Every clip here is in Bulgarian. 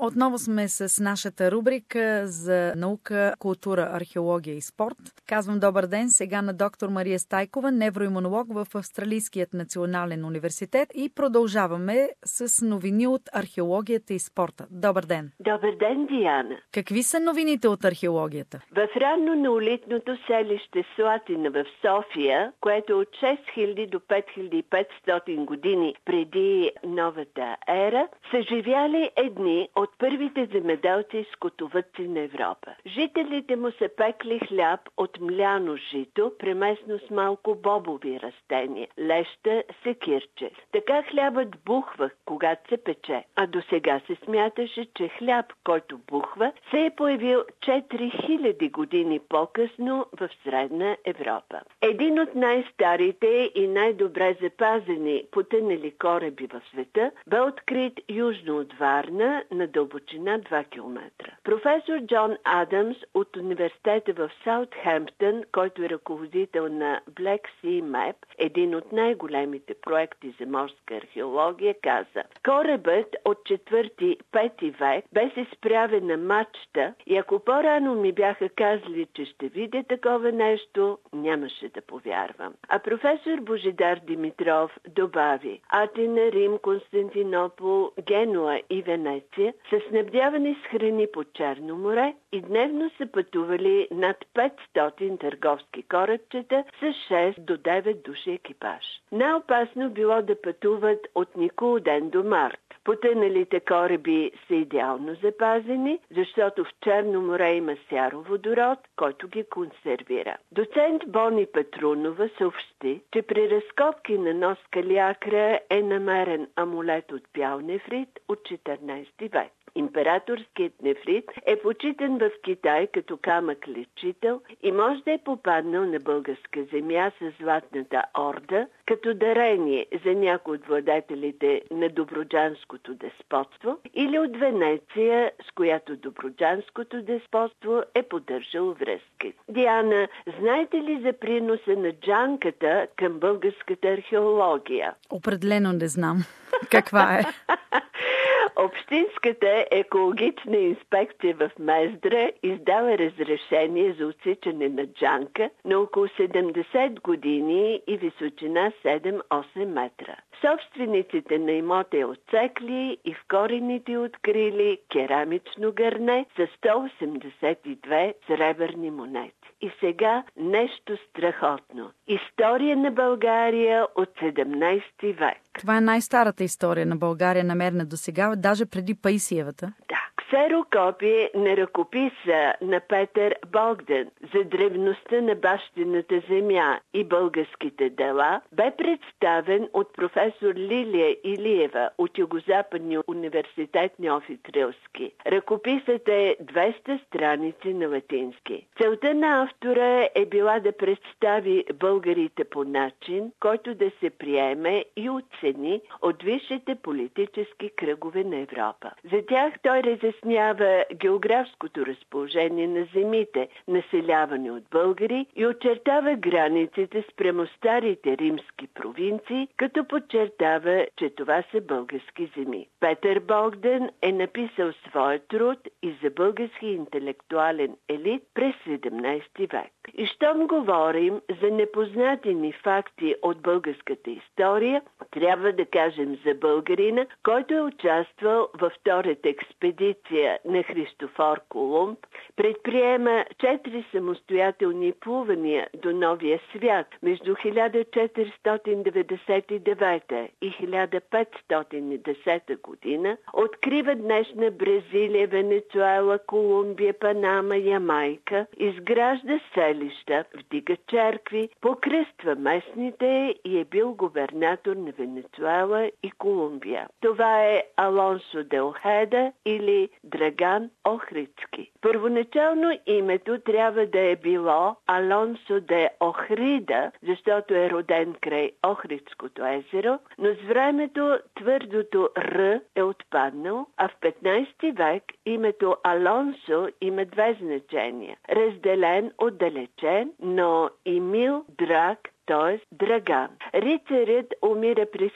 Отново сме с нашата рубрика за наука, култура, археология и спорт. Казвам добър ден сега на доктор Мария Стайкова, невроимунолог в Австралийският национален университет, и продължаваме с новини от археологията и спорта. Добър ден! Добър ден, Диана! Какви са новините от археологията? В ранно неолитното селище Слатина в София, което е от 6000 до 5500 години преди новата ера, са живяли едни от първите земеделци и скотовъдци на Европа. Жителите му са пекли хляб от мляно жито, премесно с малко бобови растения, леща, секирче. Така хлябът бухва, когато се пече. А до сега се смяташе, че хляб, който бухва, се е появил 4000 години по-късно в Средна Европа. Един от най-старите и най-добре запазени потънали кораби в света бе открит южно от Варна на дълбочина 2 км. Професор Джон Адамс от университета в Саутхемптън, който е ръководител на Black Sea Map, един от най-големите проекти за морска археология, каза: корабът от 4-5 век бе се справен на мачта и ако по-рано ми бяха казали, че ще видя такова нещо, нямаше да повярвам. А професор Божидар Димитров добави: Атина, Рим, Константинопол, Генуа и Венеция са снабдявани с храни по Черно море и дневно са пътували над 500 търговски корабчета с 6 до 9 души екипаж. Най-опасно било да пътуват от Никулден до Март. Потъналите кораби са идеално запазени, защото в Черно море има сяроводород, който ги консервира. Доцент Бони Петрунова съобщи, че при разкопки на нос Калиакра е намерен амулет от бял нефрит от 14 век. Императорският нефрит е почитан в Китай като камък лечител и може да е попаднал на българска земя с Златната орда като дарение за някои от владетелите на Добруджанското деспотство или от Венеция, с която Добруджанското деспотство е поддържало връзки. Диана, знаете ли за приноса на джанката към българската археология? Определено не знам. Каква е? Общинската екологична инспекция в Мездра издава разрешение за отсичане на джанка на около 70 години и височина 7-8 метра. Собствениците на имота е отсекли и в корените открили керамично гърне с 182 сребърни монети. И сега нещо страхотно. История на България от 17 век. Това е най-старата история на България, намерена до сега, даже преди Паисиевата. Да. Ксерокопие на ръкописа на Петър Богдан за древността на бащината земя и българските дела бе представен от професор Лилия Илиева от Югозападния университет Неофит Рилски. Ръкописът е 200 страници на латински. Целта на автора е била да представи българите по начин, който да се приеме и оцени от висшите политически кръгове на Европа. За тях той разяснява географското разположение на земите, населявани от българи, и очертава границите спрямо старите римски провинции, като подчертава, че това са български земи. Петър Богдан е написал своя труд и за български интелектуален елит през 17 век. И щом говорим за непознати ни факти от българската история, трябва да кажем за българина, който е участвал във втората експедиция на Христофор Колумб, предприема 4 самостоятелни плувания до Новия свят между 1499 и 1510 година, открива днешна Бразилия, Венецуела, Колумбия, Панама, Ямайка, изгражда селища, вдига черкви, покръства местните и е бил губернатор на Венецуела и Колумбия. Това е Алонсо де Охеда или Драган Охридски. Първоначално името трябва да е било Алонсо де Охрида, защото е роден край Охридското езеро, но с времето твърдото Р е отпаднал, а в 15 век името Алонсо има 2 значения. Разделен, отдалечен, но и мил, драг, т.е. Драган. Рицарят умира през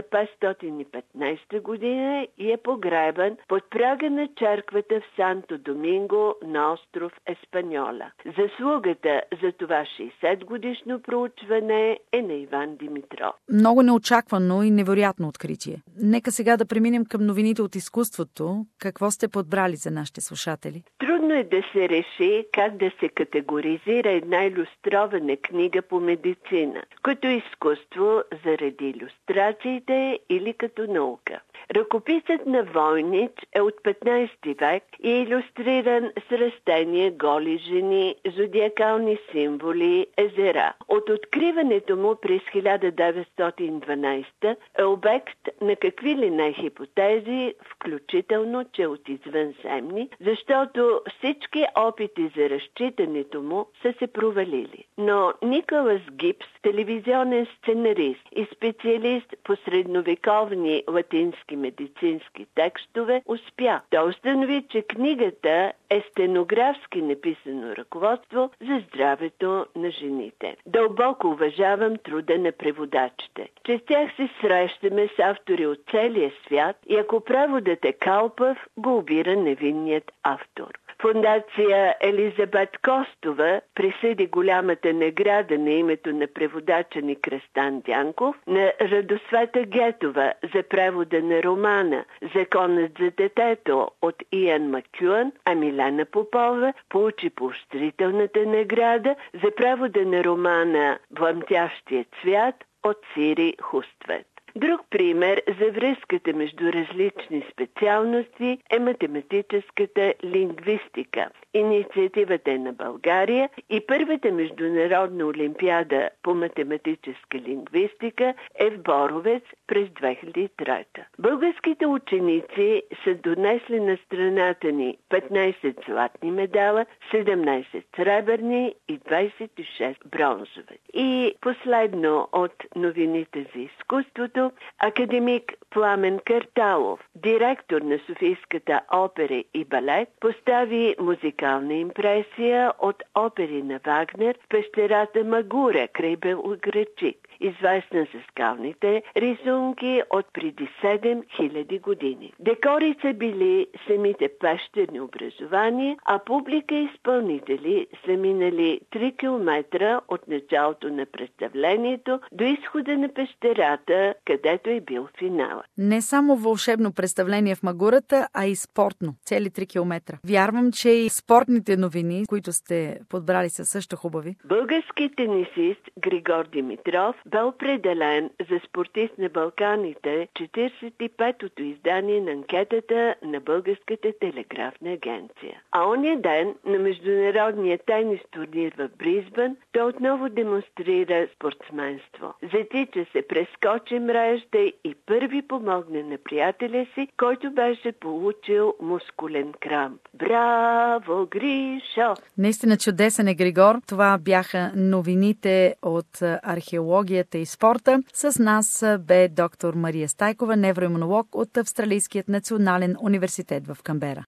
1515 година и е погребан под прага на черквата в Санто Доминго на остров Еспаньола. Заслугата за това 60-годишно проучване е на Иван Димитров. Много неочаквано и невероятно откритие. Нека сега да преминем към новините от изкуството. Какво сте подбрали за нашите слушатели? Трудно е да се реши как да се категоризира една илюстрована книга по медицина, като изкуство заради илюстрациите или като наука. Ръкописът на Войнич е от 15 век и е илюстриран с растения, голи жени, зодиакални символи, езера. От откриването му през 1912 е обект на какви ли не хипотези, включително, че от извънземни, защото всички опити за разчитането му са се провалили. Но Николас Гипс, телевизионен сценарист и специалист по средновековни латински медицински текстове, успя. Той установи, че книгата е стенографски написано ръководство за здравето на жените. Дълбоко уважавам труда на преводачите. Чрез тях се срещаме с автори от целия свят и ако преводът е калпав, го обира невинният автор. Фондация Елизабет Костова присъди голямата награда на името на преводача ни Кръстан Дянков на Радосвета Гетова за превода на романа «Законът за детето» от Иан Макюан, а Милена Попова получи поощрителната награда за превода на романа «Пламтящият цвят» от Сири Хуствет. Друг пример за връзката между различни специалности е математическата лингвистика. Инициативата е на България и първата международна олимпиада по математическа лингвистика е в Боровец през 2003. Българските ученици са донесли на страната ни 15 златни медала, 17 сребърни и 26 бронзови. И последно от новините за изкуството, академик Пламен Карталов, директор на Софийската опера и балет, постави музикална импресия от опери на Вагнер в пещерата Магура край Белоградчик, известна с скалните рисунки от преди 7000 години. Декори са били самите пещерни образования, а публика и изпълнители са минали 3 км от началото на представлението до изхода на пещерата, където е бил финала. Не само вълшебно представление в Магурата, а и спортно. Цели 3 км. Вярвам, че и спортните новини, които сте подбрали, са също хубави. Български тенисист Григор Димитров бе определен за спортист на Балканите 45-тото издание на анкетата на Българската телеграфна агенция. А ония ден на международния тенис турнир в Бризбън той отново демонстрира спортсменство. Затича се, прескочи мрежда и първи помогна на приятеля си, който беше получил мускулен крамп. Браво, Гришо! Наистина чудесен е Григор. Това бяха новините от археологията и спорта. С нас бе доктор Мария Стайкова, невроимунолог от Австралийският национален университет в Канбера.